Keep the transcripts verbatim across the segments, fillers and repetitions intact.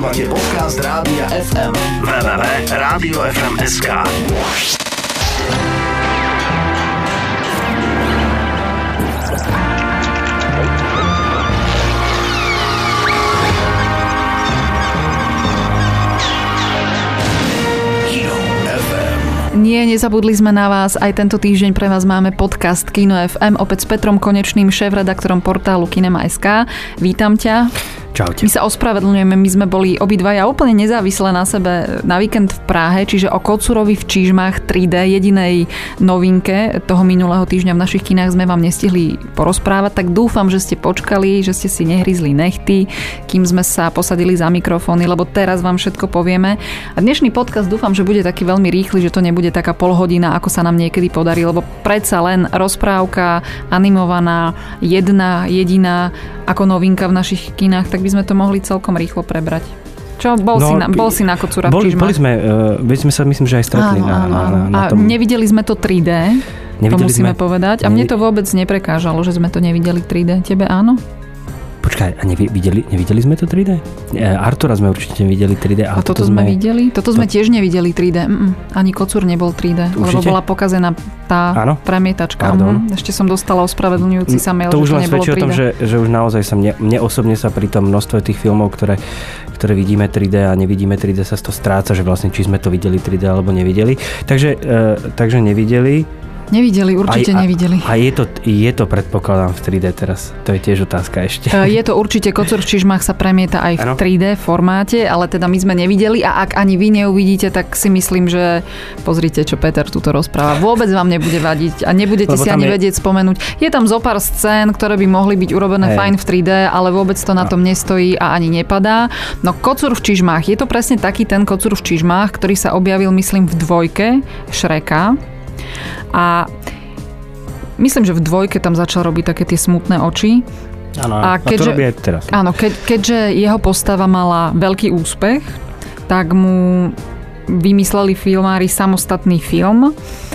Počúvate podcast Rádia ef em. w w w bodka rádio ef em bodka es ká. Nie, nezabudli sme na vás. Aj tento týždeň pre vás máme podcast Kino ef em, opäť s Petrom Konečným, šéfredaktorom portálu Kinema bodka es ká. Vítam ťa. Čaute. My sa ospravedlňujeme, my sme boli obidvaja úplne nezávisle na sebe na víkend v Prahe, čiže o Kocurovi v Čižmách tri dé, jedinej novinke toho minulého týždňa v našich kinách sme vám nestihli porozprávať, tak dúfam, že ste počkali, že ste si nehryzli nechty, kým sme sa posadili za mikrofóny, lebo teraz vám všetko povieme. A dnešný podcast dúfam, že bude taký veľmi rýchly, že to nebude taká polhodina, ako sa nám niekedy podarí, lebo predsa len rozprávka animovaná, jedna, jediná ako novinka v našich kinách, tak by sme to mohli celkom rýchlo prebrať. Čo? Bol, no, si, na, bol si na Kocúra v Čižmách? Boli sme, uh, sme sa myslím, že aj stretli. Áno, na, áno, na, na, na a tom. nevideli sme to tri dé, nevideli to musíme sme... povedať. A mne to vôbec neprekážalo, že sme to nevideli tri dé. Tebe áno? Počkaj, a nevideli, nevideli sme to tri dé? Artura sme určite nevideli tri dé. A, a toto, toto sme videli? Toto sme to... tiež nevideli tri dé. Mm-mm. Ani Kocúr nebol tri dé, určite? Lebo bola pokazená tá áno? premietačka. Mm. Ešte som dostala ospravedlňujúci sa mail, to že to nebolo tri dé. To už len svedčí o tom, že, že už naozaj sa mne, mne osobne sa pri tom množstve tých filmov, ktoré, ktoré vidíme tri dé a nevidíme tri dé, sa to stráca, že vlastne či sme to videli tri dé alebo nevideli. Takže, e, takže nevideli. Nevideli, určite a, nevideli. A je to, je to predpokladám v tri dé teraz? To je tiež otázka ešte. Je to určite, Kocúr v Čižmách sa premieta aj v ano? tri dé formáte, ale teda my sme nevideli a ak ani vy neuvidíte, tak si myslím, že pozrite, čo Peter tuto rozpráva. Vôbec vám nebude vadiť a nebudete Lebo si ani je... vedieť spomenúť. Je tam zo pár scén, ktoré by mohli byť urobené hey. fajn v tri dé, ale vôbec to na tom nestojí a ani nepadá. No Kocúr v Čižmách, je to presne taký ten Kocúr v Čižmách, ktorý sa objavil, myslím, v dvojke Šreka. A myslím, že v dvojke tam začal robiť také tie smutné oči. Áno, a, keďže, a to robí aj teraz. Áno, ke, keďže jeho postava mala veľký úspech, tak mu vymysleli filmári samostatný film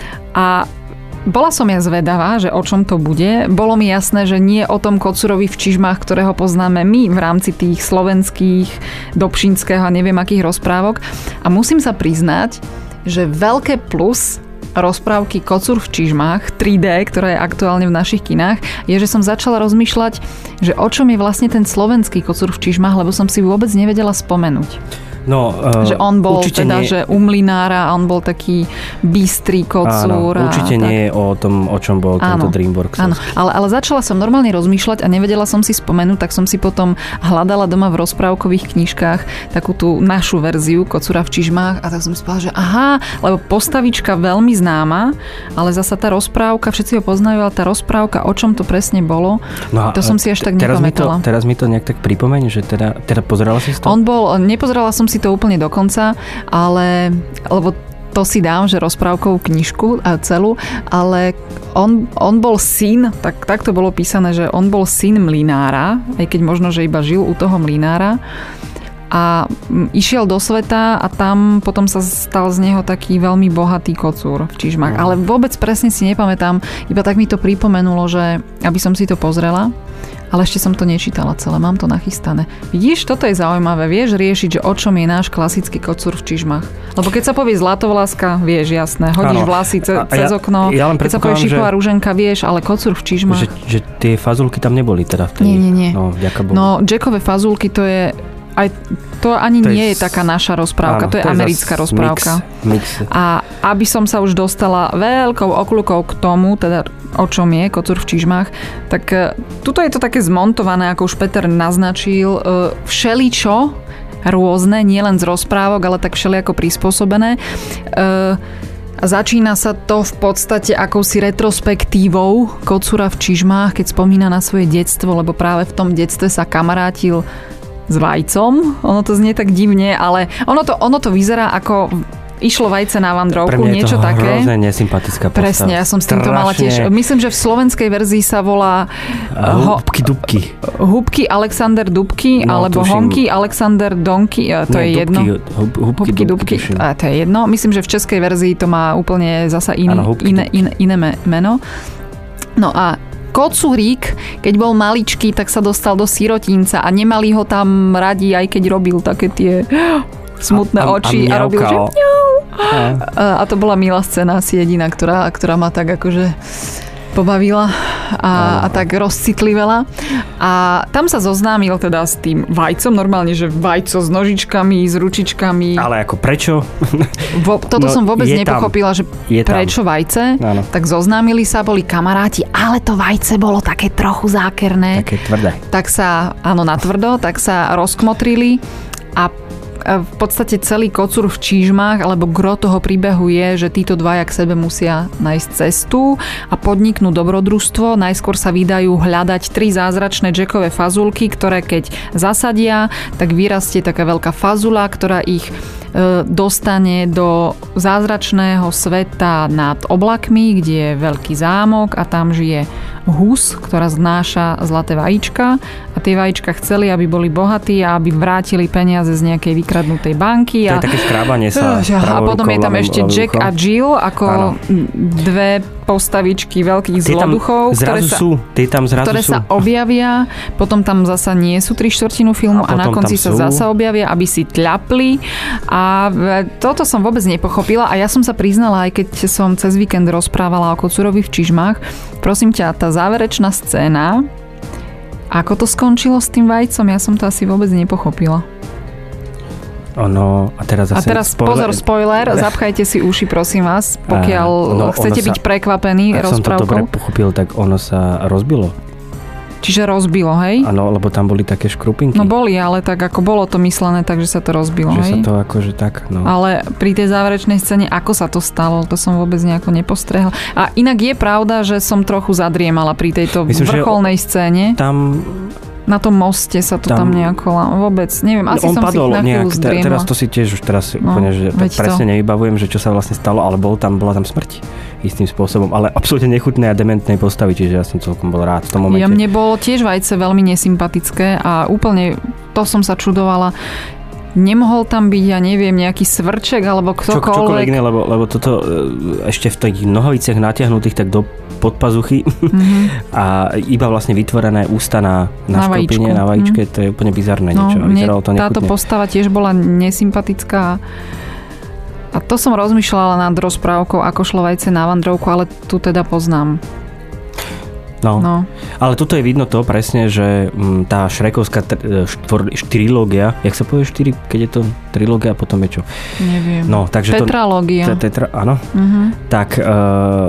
a bola som ja zvedavá, že o čom to bude. Bolo mi jasné, že nie o tom Kocúrovi v Čižmách, ktorého poznáme my v rámci tých slovenských, dobšinského a neviem akých rozprávok. A musím sa priznať, že veľké plus rozprávky Kocúr v Čižmách tri dé, ktorá je aktuálne v našich kinách, je, že som začala rozmýšľať, že o čom je vlastne ten slovenský Kocúr v Čižmách, lebo som si vôbec nevedela spomenúť. No, uh, že on bol teda, nie... že u mlinára a on bol taký bystrý Kocúr. Áno, určite a, nie je o tom, o čom bol áno, tento Dreamworks. Áno, ale, ale začala som normálne rozmýšľať a nevedela som si spomenúť, tak som si potom hľadala doma v rozprávkových knižkách takú tú našu verziu Kocúra v Čižmách a tak som si povedala, že aha, lebo postavička veľmi známa, ale zasa tá rozprávka, všetci ho poznajú, ale tá rozprávka, o čom to presne bolo, no to som si až tak teraz nepamätala. Mi to, teraz mi to nejak tak pripomeň, že teda, teda pozerala si to? On bol, nepozerala som si to úplne dokonca, ale lebo to si dám, že rozprávkovú knižku celú, ale on, on bol syn, tak, tak to bolo písané, že on bol syn mlinára, aj keď možno, že iba žil u toho mlinára a išiel do sveta a tam potom sa stal z neho taký veľmi bohatý Kocúr v Čižmách. Mm. Ale vôbec presne si nepamätám, iba tak mi to pripomenulo, že aby som si to pozrela, ale ešte som to nečítala celé, mám to nachystané. Vidíš, toto je zaujímavé, vieš riešiť, že o čom je náš klasický Kocúr v Čižmách. Lebo keď sa povie Zlatovláska, vieš, jasné, hodíš ano. vlasy ce, cez ja, okno, ja keď sa povie Šiková že... Ruženka, vieš, ale Kocúr v Čižmách. Že, že tie fazulky tam neboli teda v tej... Nie, nie, nie. No, no Jackové fazulky, to je... Aj to ani to nie je, je taká naša rozprávka, áno, to je to americká je rozprávka. Mix, mix. A aby som sa už dostala veľkou okľukou k tomu, teda o čom je Kocúr v Čižmách, tak tuto je to také zmontované, ako už Peter naznačil, všeličo rôzne, nielen z rozprávok, ale tak všelijako prispôsobené. Začína sa to v podstate akousi retrospektívou Kocúra v Čižmách, keď spomína na svoje detstvo, lebo práve v tom detstve sa kamarátil s vajcom. Ono to znie tak divne, ale ono to, ono to vyzerá ako išlo vajce na vandrovku, niečo také. Pre mňa je to hrozne nesympatická postava. Presne, ja som s týmto mala tiež. Myslím, že v slovenskej verzii sa volá Húbky Dubky. Húbky Alexander Dubky, no, alebo Honky Alexander Donky, to nie, je jedno. Húbky, húbky Dubky. A to je jedno. Myslím, že v českej verzii to má úplne zasa iný, ano, iné, iné, iné meno. No a kocúrik, keď bol maličký, tak sa dostal do sirotínca a nemali ho tam radi, aj keď robil také tie smutné a, a, oči a, a robil, že a, a to bola milá scéna, asi jediná, ktorá, ktorá ma tak akože pobavila a, a tak rozcitlivela. A tam sa zoznámil teda s tým vajcom, normálne, že vajco s nožičkami, s ručičkami. Ale ako prečo? Vo, toto no, som vôbec nepochopila, že je prečo tam. Vajce. Áno. Tak zoznámili sa, boli kamaráti, ale to vajce bolo také trochu zákerné. Také tvrdé. Tak sa, áno, natvrdo, tak sa rozkmotrili a v podstate celý kocúr v čížmach alebo gro toho príbehu je, že títo dvaja k sebe musia nájsť cestu a podniknú dobrodružstvo. Najskôr sa vydajú hľadať tri zázračné Jackové fazulky, ktoré keď zasadia, tak vyrastie taká veľká fazula, ktorá ich e, dostane do zázračného sveta nad oblakmi, kde je veľký zámok a tam žije hus, ktorá znáša zlaté vajíčka a tie vajíčka chceli, aby boli bohatí a aby vrátili peniaze z nejakej vykradnutej banky. To je a... také škrábanie sa. A potom je tam ešte Jack a Jill ako ano. Dve postavičky veľkých zloduchov, ktoré, sa, sú, tam ktoré sú. sa objavia. Potom tam zasa nie sú tri štvrtinu filmu a, a na konci sa sú. zasa objavia, aby si tľapli. A toto som vôbec nepochopila a ja som sa priznala, aj keď som cez víkend rozprávala o Kocúrovi v čižmách. Prosím ťa, tá záverečná scéna, ako to skončilo s tým vajcom, ja som to asi vôbec nepochopila. Ono, a teraz zase a teraz spoiler. pozor, spoiler, zapchajte si uši, prosím vás, pokiaľ no, chcete byť sa, prekvapení rozprávkou. Ak som to dobre pochopil, tak ono sa rozbilo. Čiže rozbilo, hej? Áno, lebo tam boli také škrupinky. No boli, ale tak ako bolo to myslené, takže sa to rozbilo, že hej? Že sa to akože tak, no. Ale pri tej záverečnej scéne, ako sa to stalo, to som vôbec nejako nepostrehla. A inak je pravda, že som trochu zadriemala pri tejto Myslím, vrcholnej scéne. Tam... Na tom moste sa to tam, tam nejako vôbec, neviem, asi on som padol, si na chvíľu nejak, zdriemla. Teraz to si tiež už teraz no, úplne, že presne to. nevybavujem, že čo sa vlastne stalo, ale bol tam, bola tam smrť istým spôsobom, ale absolútne nechutné a dementnej postavy, čiže ja som celkom bol rád v tom momente. Ja mne bolo tiež vajce veľmi nesympatické a úplne to som sa čudovala. Nemohol tam byť, ja neviem, nejaký svrček alebo ktokoľvek. Čo, čokoľvek iné, lebo, lebo toto ešte v tých nohaviciach natiahnutých tak do podpazuchy mm-hmm. a iba vlastne vytvorené ústa na, na, na škrupine, na vajíčke, mm. to je úplne bizarné no, niečo. Mne to táto postava tiež bola nesympatická a to som rozmýšľala nad rozprávkou, ako šlo vajce na vandrovku, ale tu teda poznám. No. no, ale tuto je vidno to presne, že tá Šrekovská trilógia, jak sa povie štyri, keď je to trilógia, potom je čo? Neviem. No, takže tetralógia. To, tetra, áno. Uh-huh. Tak e,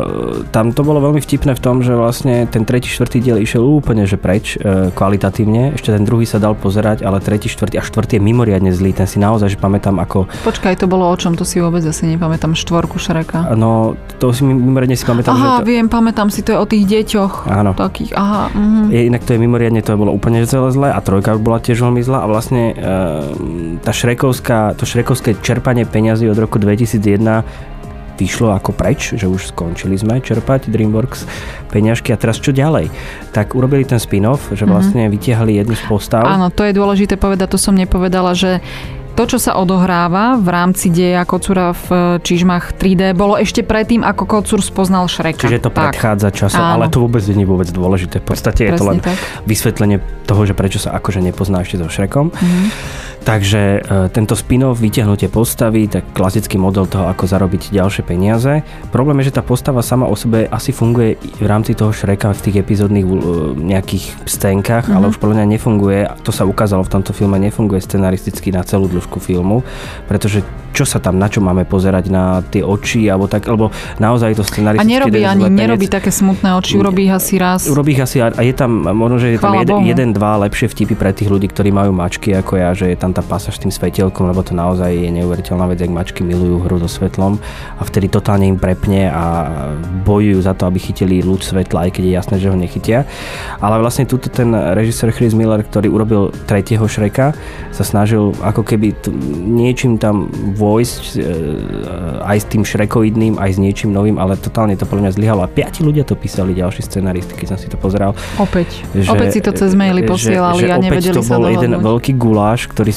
tam to bolo veľmi vtipné v tom, že vlastne ten tretí, štvrtý diel išiel úplne že preč e, kvalitatívne. Ešte ten druhý sa dal pozerať, ale tretí, štvrtý a štvrtý je mimoriadne zlý. Ten si naozaj, že pamätám ako... Počkaj, to bolo o čom? To si vôbec zase nepamätám. Štvorku Šreka. No, to si mimoriadne si pamätám. Aha, že to... viem, pamätám si, to je o tých deťoch. Áno. Takých, aha. Uh-huh. Je, inak to je mimoriadne, to bolo úplne celé zlé a trojka bola tiež veľmi zlá a vlastne e, tá šrekovská, to šrekovské čerpanie peňazí od roku dvetisícjeden vyšlo ako preč, že už skončili sme čerpať DreamWorks peňažky a teraz čo ďalej? Tak urobili ten spin-off, že vlastne uh-huh. vytiahli jednu z postav. Áno, to je dôležité povedať, to som nepovedala, že to, čo sa odohráva v rámci deja Kocúra v čižmách tri dé, bolo ešte predtým, ako Kocúr spoznal Šreka. Čiže to tak predchádza časom, ale to vôbec nie je vôbec dôležité. V podstate Presne je to len tak. vysvetlenie toho, že prečo sa akože nepozná ešte so Šrekom. Mm. Takže e, tento spin-off, vytiahnutie postavy, tak klasický model toho, ako zarobiť ďalšie peniaze. Problém je, že tá postava sama o sebe asi funguje v rámci toho Šreka v tých epizódnych e, nejakých scénkach, mm. ale už podľa mňa nefunguje, to sa ukázalo v tomto filme, nefunguje scenaristicky na celú dĺžku filmu, pretože čo sa tam, na čo máme pozerať, na tie oči, alebo tak, alebo naozaj to scenaristicky... A nerobí ani, nerobí také smutné oči, urobí ich asi raz. Urobí ich asi a je tam, možno, že je tam jeden, jeden, dva lepšie vtipy pre tých ľudí, ktorí majú mačky ako ja, že je tam tá pasáž s tým svetelkom, lebo to naozaj je neuveriteľná vec, jak mačky milujú hru so svetlom a vtedy totálne im prepne a bojujú za to, aby chytili lúč svetla, aj keď je jasné, že ho nechytia. Ale vlastne tuto ten režisér Chris Miller, ktorý urobil tretieho Šreka, sa snažil ako keby t- niečím tam vojsť e, aj s tým šrekoidným, aj s niečím novým, ale totálne to podľa mňa zlyhalo. A piati ľudia to písali, ďalší scenaristi, keď som si to pozeral. Opäť. Že, opäť si to cez maily posielali a nevedeli sa dohodnúť. To bol jeden veľký guláš, ktorý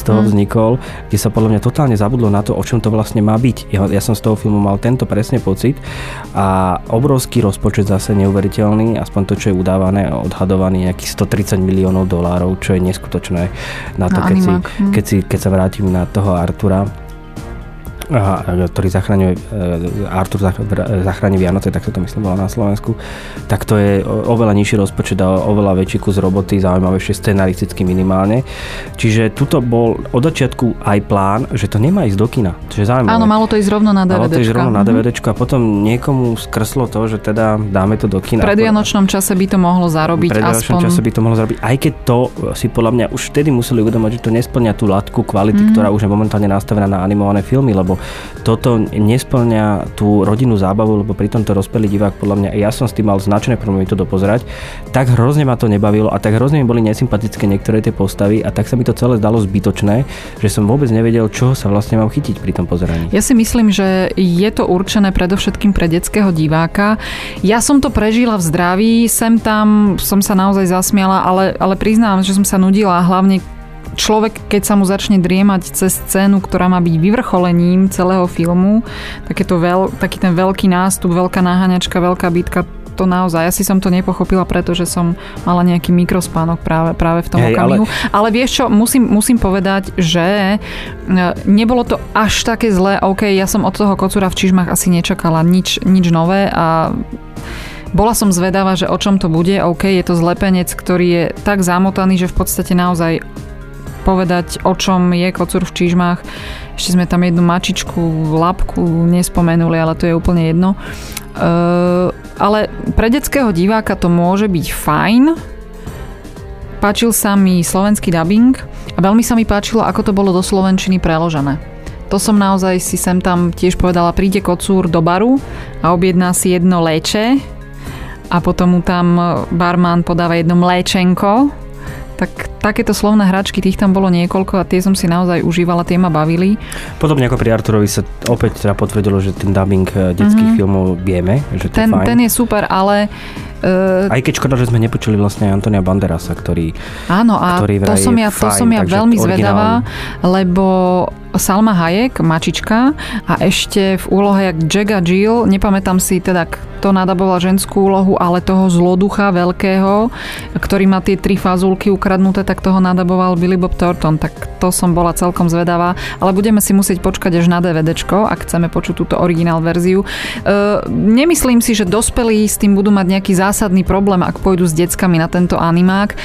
toho mm. vznikol, kde sa podľa mňa totálne zabudlo na to, o čom to vlastne má byť. Ja, ja som z toho filmu mal tento presne pocit a obrovský rozpočet zase neuveriteľný, aspoň to, čo je udávané, odhadovaný nejakých stotridsať miliónov dolárov, čo je neskutočné na to, na keď, si, mm. keď, si, keď sa vrátim na toho Artura, Aha, ktorý zachraňuje Artur zachráni Vianoce, tak to to myslím bola na Slovensku, tak to je oveľa nižší rozpočet a oveľa väčší kus roboty, zaujímavejšie scenaristicky minimálne. Čiže tuto bol od začiatku aj plán, že to nemá ísť do kina. Čiže zaujímavé. Áno, malo to ísť rovno na DVDčka. Malo to ísť rovno na DVDčko a potom niekomu skrslo to, že teda dáme to do kina. V predvianočnom čase by to mohlo zarobiť aspoň. V predvianočnom čase by to mohlo zarobiť, aj keď to si podľa mňa už vtedy museli uvedomiť, že to nesplňa tú latku kvality, mm. ktorá už je momentálne nastavená na animované filmy, lebo toto nesplňa tú rodinnú zábavu, lebo pri tomto rozpelý divák, podľa mňa, ja som s tým mal značné problémy to dopozerať, tak hrozne ma to nebavilo a tak hrozne mi boli nesympatické niektoré tie postavy a tak sa mi to celé zdalo zbytočné, že som vôbec nevedel, čo sa vlastne mám chytiť pri tom pozeraní. Ja si myslím, že je to určené predovšetkým pre detského diváka. Ja som to prežila v zdraví, sem tam som sa naozaj zasmiala, ale, ale priznám, že som sa nudila, hlavne človek, keď sa mu začne driemať cez scénu, ktorá má byť vyvrcholením celého filmu, takéto veľ, taký ten veľký nástup, veľká naháňačka, veľká bitka, to naozaj, ja si som to nepochopila, pretože som mala nejaký mikrospánok práve, práve v tom Hej, okamihu. Ale... ale vieš čo, musím, musím povedať, že nebolo to až také zlé. OK, ja som od toho Kocúra v čižmách asi nečakala nič, nič nové a bola som zvedavá, že o čom to bude. OK, je to zlepenec, ktorý je tak zamotaný, že v podstate naozaj povedať, o čom je Kocúr v čižmách. Ešte sme tam jednu mačičku, labku nespomenuli, ale to je úplne jedno. Uh, ale pre detského diváka to môže byť fajn. Páčil sa mi slovenský dubbing a veľmi sa mi páčilo, ako to bolo do slovenčiny preložené. To som naozaj si sem tam tiež povedala, príde Kocúr do baru a objedná si jedno léče a potom mu tam barman podáva jedno mléčenko. Tak takéto slovné hračky, tých tam bolo niekoľko a tie som si naozaj užívala, tie ma bavili. Podobne ako pri Arturovi sa opäť teda potvrdilo, že ten dubbing detských mm-hmm. filmov vieme, že to ten, je fajn. Ten je super, ale... Uh, Aj keď škoda, že sme nepočuli vlastne Antonia Banderasa, ktorý Áno, a ktorý to som ja, fajn, to som ja veľmi zvedavá, lebo Salma Hayek, mačička a ešte v úlohe jak Jack a Jill, nepamätám si teda, kto nadaboval ženskú úlohu, ale toho zloducha veľkého, ktorý má tie tri fazulky ukradnuté, tak toho nadaboval Billy Bob Thornton, tak to som bola celkom zvedavá, ale budeme si musieť počkať až na DVDčko, ak chceme počuť túto originál verziu. Uh, nemyslím si, že dospelí s tým budú mať nejaký zásadný problém, ak pôjdu s deckami na tento animák,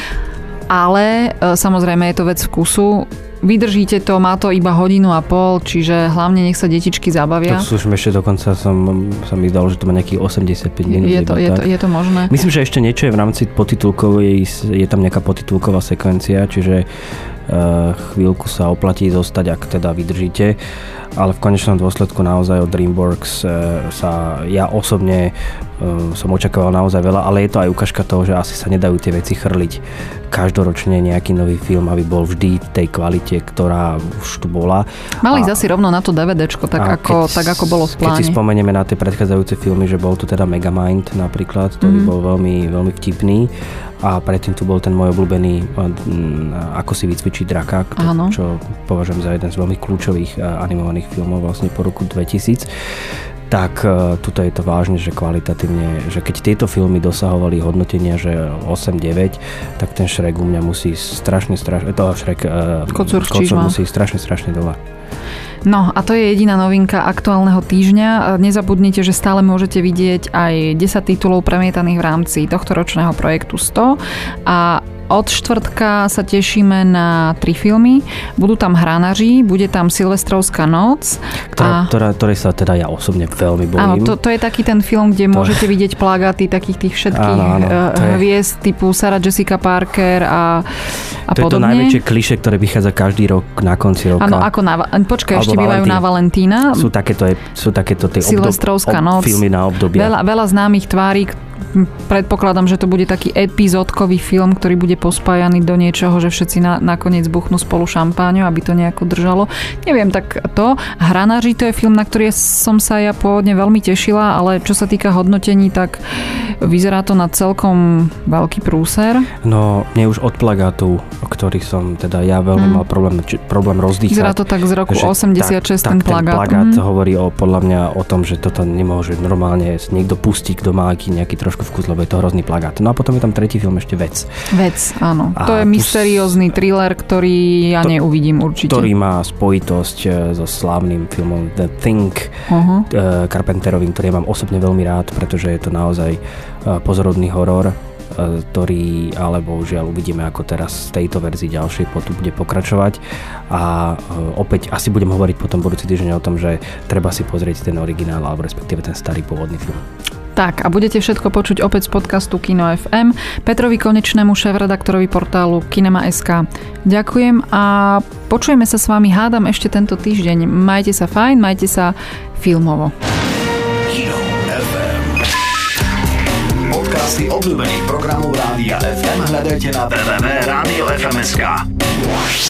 ale uh, samozrejme je to vec vkusu. Vydržíte to, má to iba hodinu a pol, čiže hlavne nech sa detičky zabavia. To slušme, ešte dokonca som, sa mi zdalo, že to má nejakých osemdesiatpäť minút. Je to, je, to, je to možné. Myslím, že ešte niečo je v rámci podtitulkovej, je tam nejaká podtitulková sekvencia, čiže uh, chvíľku sa oplatí zostať, ak teda vydržíte. Ale v konečnom dôsledku naozaj od DreamWorks uh, sa ja osobne uh, som očakával naozaj veľa, ale je to aj ukážka toho, že asi sa nedajú tie veci chrliť každoročne nejaký nový film, aby bol vždy v tej kvalite, ktorá už tu bola. Mali zasi rovno na to DVDčko, tak, ako, keď, tak ako bolo v pláne. Keď si spomenieme na tie predchádzajúce filmy, že bol tu teda Megamind napríklad, ktorý mm. bol veľmi, veľmi vtipný a predtým tu bol ten môj obľúbený Ako si vycvičiť draka, kto, čo považujem za jeden z veľmi kľúčových animovaných filmov vlastne po roku dvetisíc. Tak tuto je to vážne, že kvalitatívne, že keď tieto filmy dosahovali hodnotenia, že osem deväť, tak ten Shrek u mňa musí strašne, strašne, to Shrek Kocúr musí strašne, strašne dole. No a to je jediná novinka aktuálneho týždňa. Nezabudnite, že stále môžete vidieť aj desať titulov premietaných v rámci tohto ročného projektu sto a od štvrtka sa tešíme na tri filmy. Budú tam Hranaři, bude tam Silvestrovská noc. Ktorá, a... ktorá, ktorej sa teda ja osobne veľmi bojím. Áno, to, to je taký ten film, kde to... môžete vidieť plagáty takých tých všetkých áno, áno, hviezd je... typu Sarah Jessica Parker a, a to podobne. To je to najväčšie klišé, ktoré vychádza každý rok na konci roka. Áno, ako na... Počkaj, ešte bývajú na Valentína. Sú takéto, sú takéto tie Silvestrovská obdob, noc. filmy na obdobie. Veľa, veľa známych tvári, predpokladám, že to bude taký epizódkový film, ktorý bude pospájaný do niečoho, že všetci na, nakoniec buchnú spolu šampáňu, aby to nejako držalo. Neviem, tak to. Hranáři, to je film, na ktorý som sa ja pôvodne veľmi tešila, ale čo sa týka hodnotení, tak vyzerá to na celkom veľký prúser. No, mne už od plagátu, ktorý som teda ja veľmi mm. mal problém, či, problém rozdýchať. Vyzerá to tak z roku osemdesiatšesť tak, ten tak plagát. Ten plagát mm. hovorí o, podľa mňa o tom, že toto nemôže normálne niekto pustiť, kto má nejaký trošku vkus, lebo je to hrozný plagát. No a potom je tam tretí film ešte Vec. Vec, áno. A to je mysteriózny thriller, ktorý ja to, neuvidím určite. Ktorý má spojitosť so slávnym filmom The Thing, uh-huh. Carpenterovým, ktorý ja mám osobne veľmi rád, pretože je to naozaj pozorodný horor, ktorý, ale bohužiaľ uvidíme, ako teraz z tejto verzii ďalšej potom bude pokračovať. A opäť asi budem hovoriť potom budúci týždeň o tom, že treba si pozrieť ten originál, alebo respektíve ten starý pôvodný film. Tak a budete všetko počuť opäť z podcastu Kino ef em. Petrovi Konečnému, šéfredaktorovi portálu Kinema bodka es ká. Ďakujem a počujeme sa s vami, hádam, ešte tento týždeň. Majte sa fajn, majte sa filmovo. Kino ef em. Podcasty obľúbených programov Rádia ef em hľadajte na w w w bodka rádio ef em bodka es ká.